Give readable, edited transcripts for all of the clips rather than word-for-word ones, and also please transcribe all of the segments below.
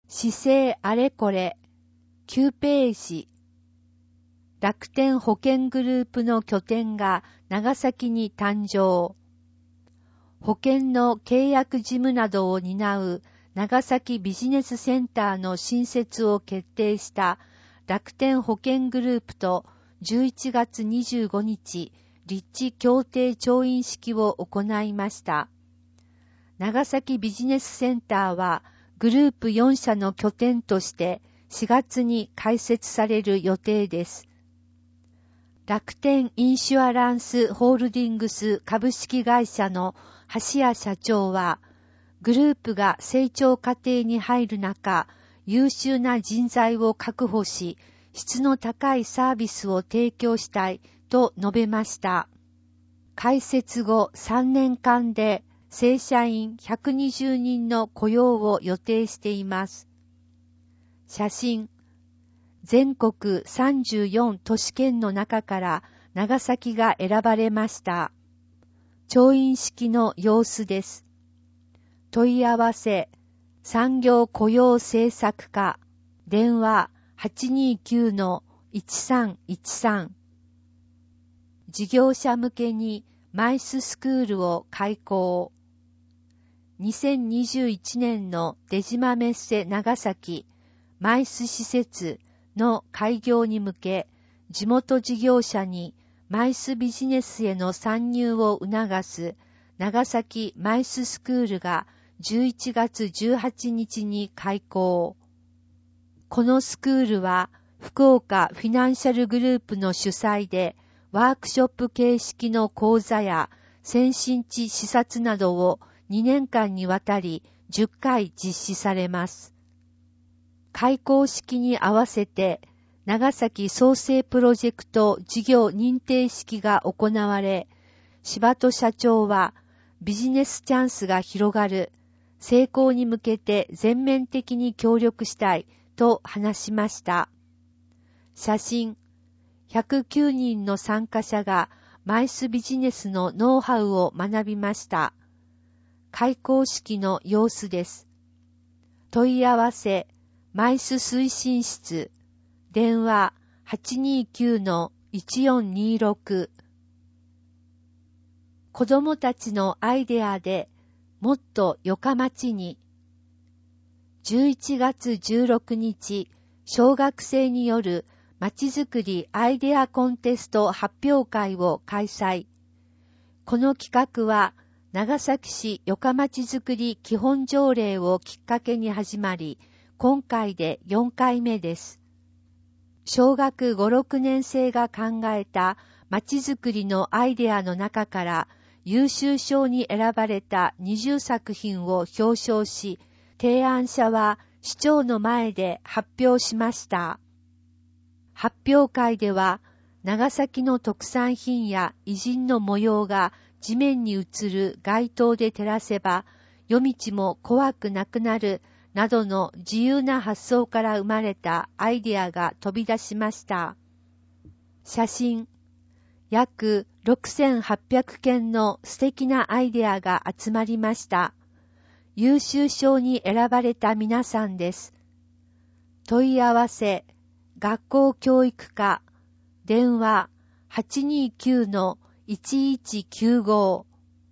市政あれこれ9ページ。楽天保険グループの拠点が長崎に誕生。保険の契約事務などを担う長崎ビジネスセンターの新設を決定した楽天保険グループと11月25日、立地協定調印式を行いました。長崎ビジネスセンターはグループ4社の拠点として4月に開設される予定です。楽天インシュアランスホールディングス株式会社の橋谷社長は、グループが成長過程に入る中、優秀な人材を確保し、質の高いサービスを提供したいと述べました。開設後3年間で正社員120人の雇用を予定しています。写真。全国34都市圏の中から長崎が選ばれました。調印式の様子です。問い合わせ、産業雇用政策課、電話 829-1313。事業者向けにマイススクールを開講。2021年の出島メッセ長崎マイス施設の開業に向け、地元事業者にマイスビジネスへの参入を促す長崎マイススクールが11月18日に開講。このスクールは福岡フィナンシャルグループの主催でワークショップ形式の講座や先進地視察などを2年間にわたり10回実施されます。開講式に合わせて長崎創生プロジェクト事業認定式が行われ、柴戸社長はビジネスチャンスが広がる、成功に向けて全面的に協力したいと話しました。写真。109人の参加者がマイスビジネスのノウハウを学びました。開講式の様子です。問い合わせ、マイス推進室、電話 829-1426。子どもたちのアイデアでもっとよか町に。11月16日、小学生によるまちづくりアイデアコンテスト発表会を開催。この企画は長崎市よかまちづくり基本条例をきっかけに始まり、今回で4回目です。小学5、6年生が考えたまちづくりのアイデアの中から優秀賞に選ばれた20作品を表彰し、提案者は市長の前で発表しました。発表会では長崎の特産品や偉人の模様が地面に映る街灯で照らせば夜道も怖くなくなるなどの自由な発想から生まれたアイデアが飛び出しました。写真。約6800件の素敵なアイデアが集まりました。優秀賞に選ばれた皆さんです。問い合わせ、学校教育課、電話 829-1195。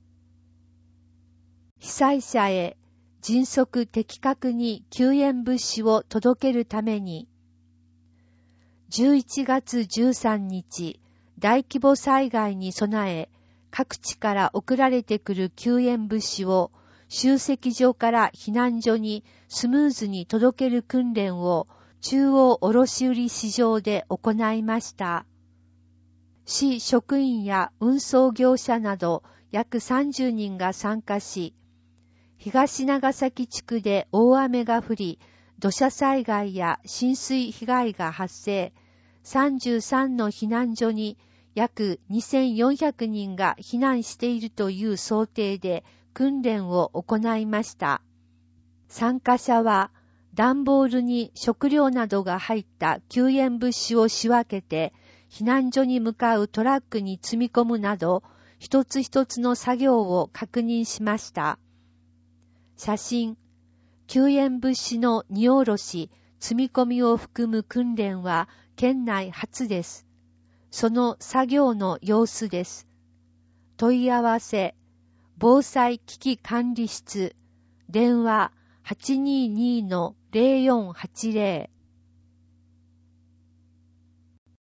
被災者へ迅速的確に救援物資を届けるために、11月13日、大規模災害に備え、各地から送られてくる救援物資を集積所から避難所にスムーズに届ける訓練を中央卸売市場で行いました。市職員や運送業者など約30人が参加し、東長崎地区で大雨が降り、土砂災害や浸水被害が発生、33の避難所に約2400人が避難しているという想定で訓練を行いました。参加者は段ボールに食料などが入った救援物資を仕分けて避難所に向かうトラックに積み込むなど一つ一つの作業を確認しました。写真。 救援物資の荷下ろし、積み込みを含む訓練は県内初です。その作業の様子です。問い合わせ、防災危機管理室、電話 822-0480